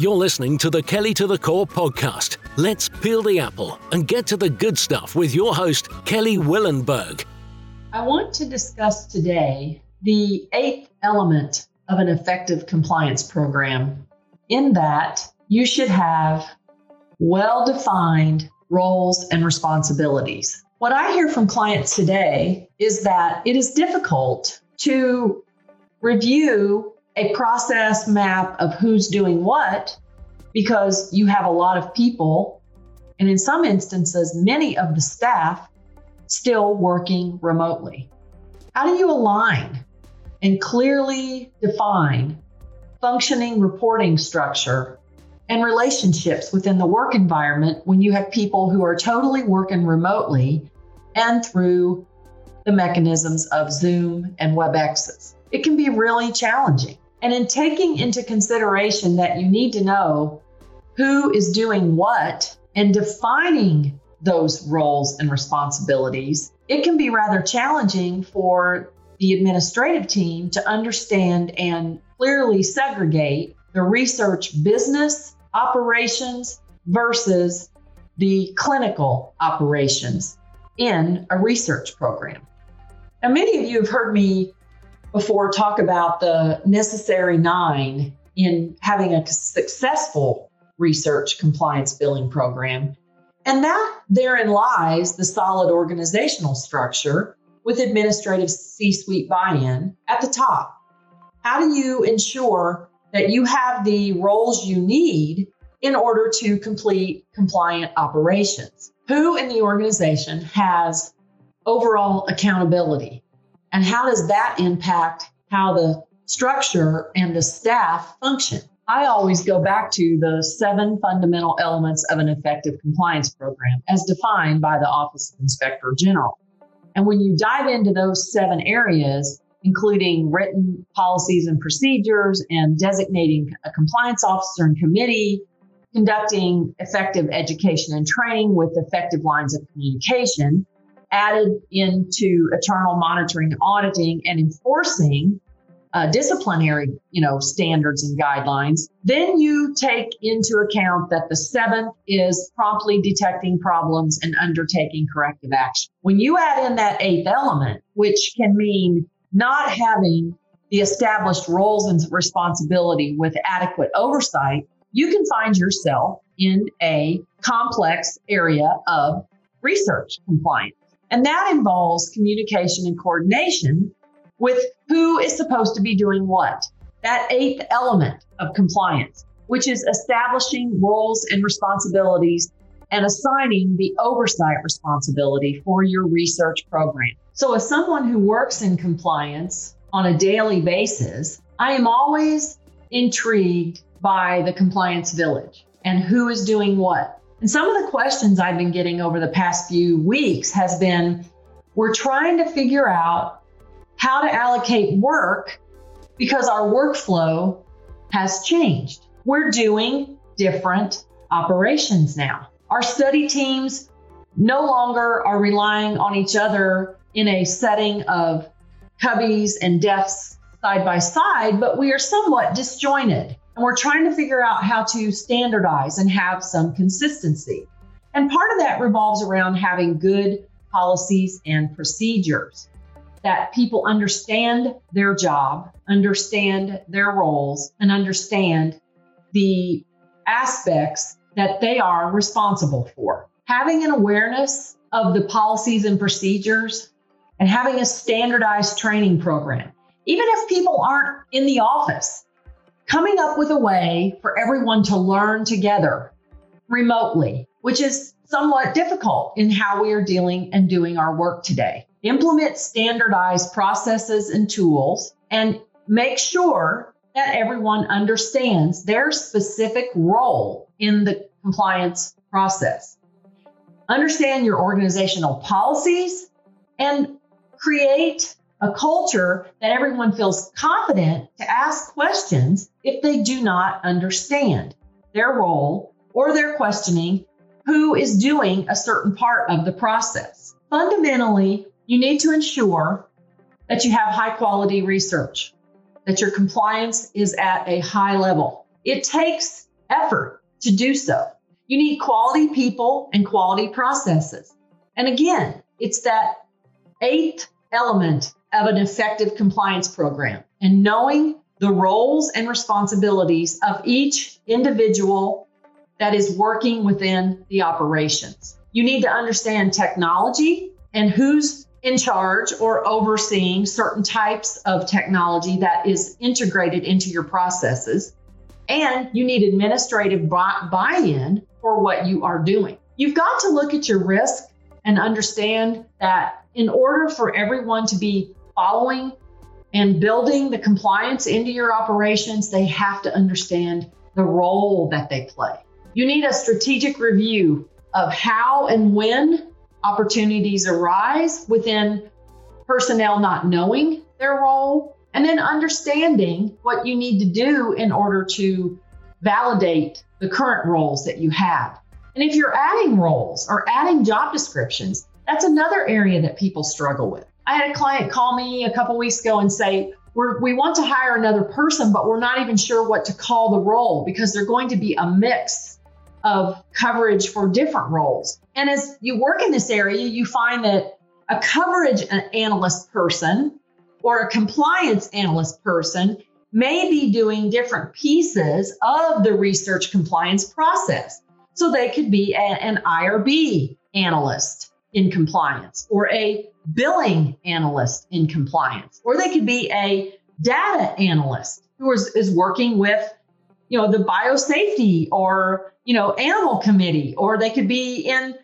You're listening to the Kelly to the Core podcast. Let's peel the apple and get to the good stuff with your host, Kelly Willenberg. I want to discuss today the 8th element of an effective compliance program, in that you should have well-defined roles and responsibilities. What I hear from clients today is that it is difficult to review a process map of who's doing what because you have a lot of people, and in some instances, many of the staff still working remotely. How do you align and clearly define functioning reporting structure and relationships within the work environment when you have people who are totally working remotely and through the mechanisms of Zoom and WebExes? It can be really challenging. And in taking into consideration that you need to know who is doing what and defining those roles and responsibilities, it can be rather challenging for the administrative team to understand and clearly segregate the research business operations versus the clinical operations in a research program. Now, many of you have heard me before talk about the necessary 9 in having a successful research compliance billing program. And that therein lies the solid organizational structure with administrative C-suite buy-in at the top. How do you ensure that you have the roles you need in order to complete compliant operations? Who in the organization has overall accountability? And how does that impact how the structure and the staff function? I always go back to the 7 fundamental elements of an effective compliance program as defined by the Office of Inspector General. And when you dive into those 7 areas, including written policies and procedures and designating a compliance officer and committee, conducting effective education and training with effective lines of communication, added into internal monitoring, auditing, and enforcing disciplinary, standards and guidelines, then you take into account that the 7th is promptly detecting problems and undertaking corrective action. When you add in that 8th element, which can mean not having the established roles and responsibility with adequate oversight, you can find yourself in a complex area of research compliance. And that involves communication and coordination with who is supposed to be doing what. That 8th element of compliance, which is establishing roles and responsibilities and assigning the oversight responsibility for your research program. So as someone who works in compliance on a daily basis, I am always intrigued by the compliance village and who is doing what. And some of the questions I've been getting over the past few weeks has been, we're trying to figure out how to allocate work because our workflow has changed. We're doing different operations now. Our study teams no longer are relying on each other in a setting of cubbies and desks side by side, but we are somewhat disjointed. And we're trying to figure out how to standardize and have some consistency. And part of that revolves around having good policies and procedures, that people understand their job, understand their roles, and understand the aspects that they are responsible for. Having an awareness of the policies and procedures and having a standardized training program, even if people aren't in the office, coming up with a way for everyone to learn together remotely, which is somewhat difficult in how we are dealing and doing our work today. Implement standardized processes and tools and make sure that everyone understands their specific role in the compliance process. Understand your organizational policies and create a culture that everyone feels confident to ask questions if they do not understand their role or they're questioning who is doing a certain part of the process. Fundamentally, you need to ensure that you have high quality research, that your compliance is at a high level. It takes effort to do so. You need quality people and quality processes. And again, it's that 8th element of an effective compliance program, and knowing the roles and responsibilities of each individual that is working within the operations. You need to understand technology and who's in charge or overseeing certain types of technology that is integrated into your processes. And you need administrative buy-in for what you are doing. You've got to look at your risk and understand that in order for everyone to be following and building the compliance into your operations, they have to understand the role that they play. You need a strategic review of how and when opportunities arise within personnel not knowing their role, and then understanding what you need to do in order to validate the current roles that you have. And if you're adding roles or adding job descriptions, that's another area that people struggle with. I had a client call me a couple weeks ago and say, we want to hire another person, but we're not even sure what to call the role because they're going to be a mix of coverage for different roles. And as you work in this area, you find that a coverage analyst person or a compliance analyst person may be doing different pieces of the research compliance process. So they could be an IRB analyst in compliance, or a billing analyst in compliance, or they could be a data analyst who is working with, the biosafety or, animal committee, or they could be in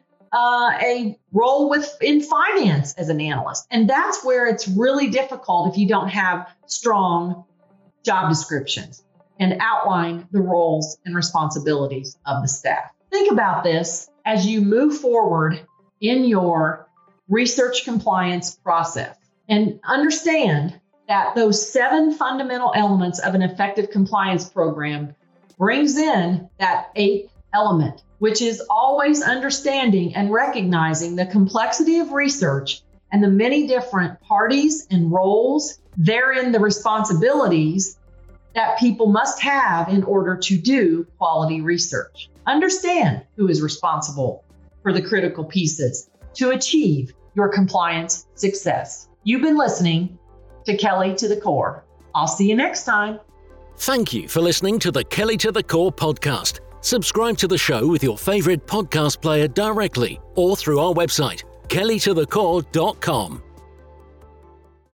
a role in finance as an analyst. And that's where it's really difficult if you don't have strong job descriptions and outline the roles and responsibilities of the staff. Think about this as you move forward in your research compliance process, and understand that those 7 fundamental elements of an effective compliance program brings in that 8th element, which is always understanding and recognizing the complexity of research and the many different parties and roles, therein the responsibilities that people must have in order to do quality research. Understand who is responsible for the critical pieces to achieve your compliance success. You've been listening to Kelly to the Core. I'll see you next time. Thank you for listening to the Kelly to the Core podcast. Subscribe to the show with your favorite podcast player directly or through our website, kellytothecore.com.